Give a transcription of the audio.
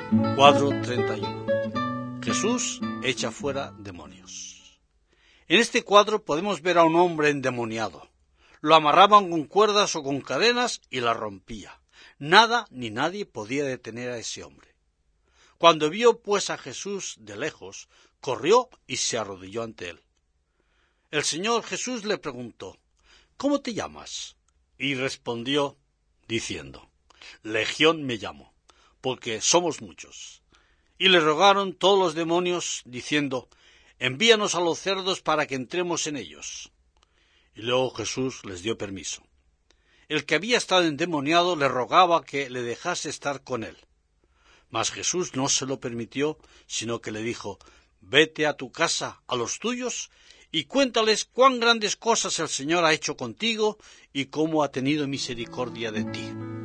Cuadro 31. Jesús echa fuera demonios. En este cuadro podemos ver a un hombre endemoniado. Lo amarraban con cuerdas o con cadenas y la rompía. Nada ni nadie podía detener a ese hombre. Cuando vio pues a Jesús de lejos, corrió y se arrodilló ante él. El Señor Jesús le preguntó: ¿Cómo te llamas? Y respondió diciendo: Legión me llamo, porque somos muchos. Y le rogaron todos los demonios, diciendo: Envíanos a los cerdos para que entremos en ellos. Y luego Jesús les dio permiso. El que había estado endemoniado le rogaba que le dejase estar con él. Mas Jesús no se lo permitió, sino que le dijo: Vete a tu casa, a los tuyos, y cuéntales cuán grandes cosas el Señor ha hecho contigo y cómo ha tenido misericordia de ti.